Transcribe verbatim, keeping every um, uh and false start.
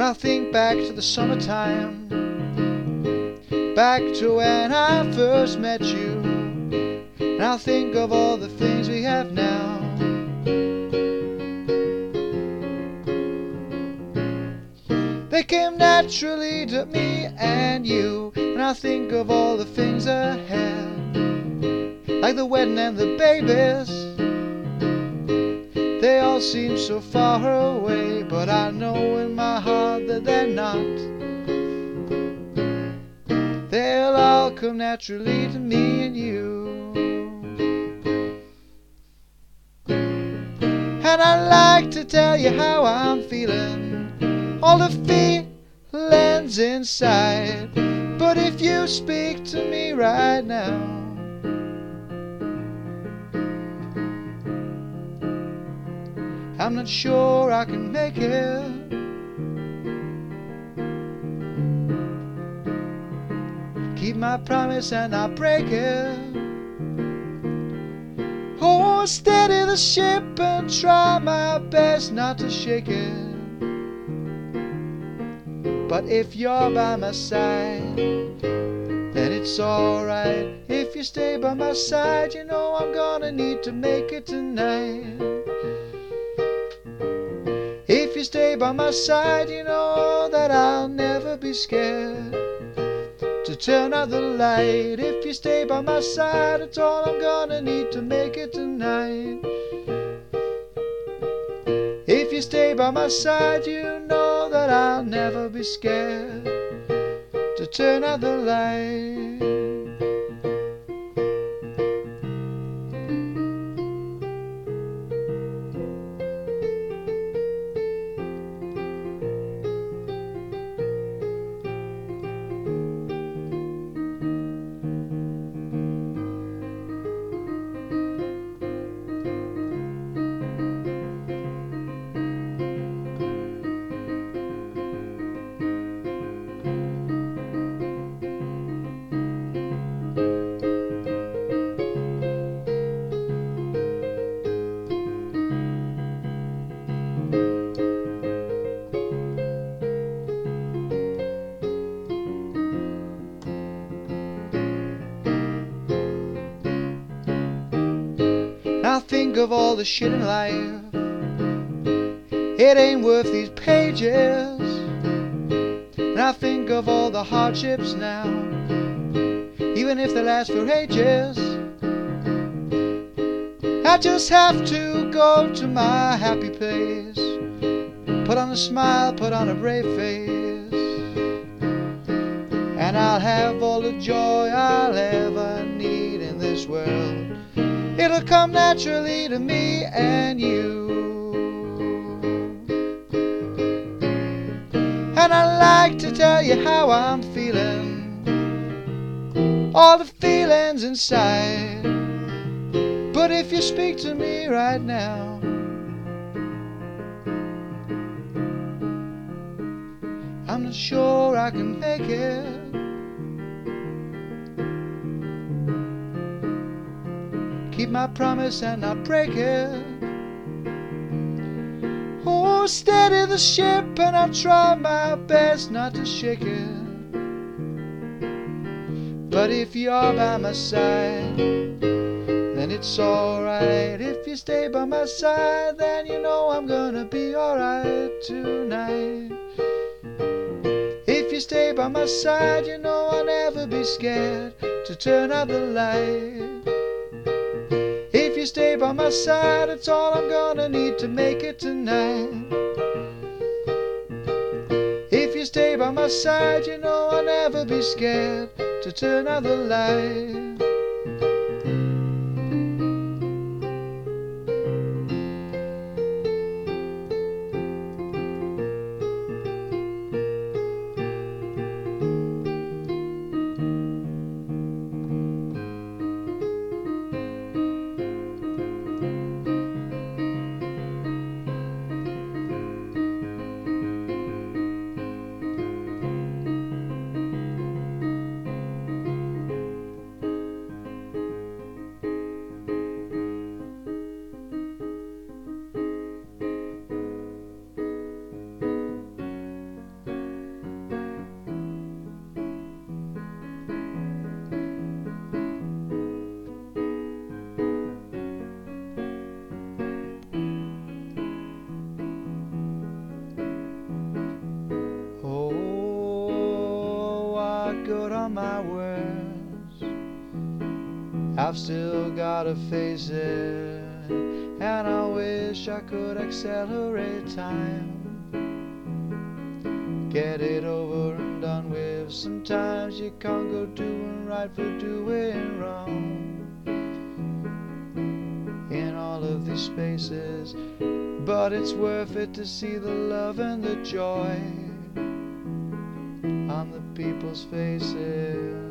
I think back to the summertime, back to when I first met you, and I think of all the things we have now. They came naturally to me and you, and I think of all the things ahead, like the wedding and the babies. They all seem so far away, but I know in my heart that they're not. They'll all come naturally to me and you. And I'd like to tell you how I'm feeling, all the feelings inside. But if you speak to me right now, I'm not sure I can make it. Keep my promise and I break it. Oh, steady the ship and try my best not to shake it. But if you're by my side, then it's alright. If you stay by my side, you know I'm gonna need to make it tonight. If you stay by my side, you know that I'll never be scared to turn out the light. If you stay by my side, it's all I'm gonna need to make it tonight. If you stay by my side, you know that I'll never be scared to turn out the light. I think of all the shit in life, it ain't worth these pages. And I think of all the hardships now, even if they last for ages. I just have to go to my happy place, put on a smile, put on a brave face, and I'll have all the joy I'll ever need in this world. It'll come naturally to me and you. And I'd like to tell you how I'm feeling, all the feelings inside. But if you speak to me right now, I'm not sure I can make it. Keep my promise and not break it. Oh, steady the ship and I'll try my best not to shake it. But if you're by my side, then it's alright. If you stay by my side, then you know I'm gonna be alright tonight. If you stay by my side, you know I'll never be scared to turn out the light. If you stay by my side, it's all I'm gonna need to make it tonight. If you stay by my side, you know I'll never be scared to turn out the light. I've still gotta face it, and I wish I could accelerate time, get it over and done with. Sometimes you can't go doing right for doing wrong in all of these spaces, but it's worth it to see the love and the joy on the people's faces.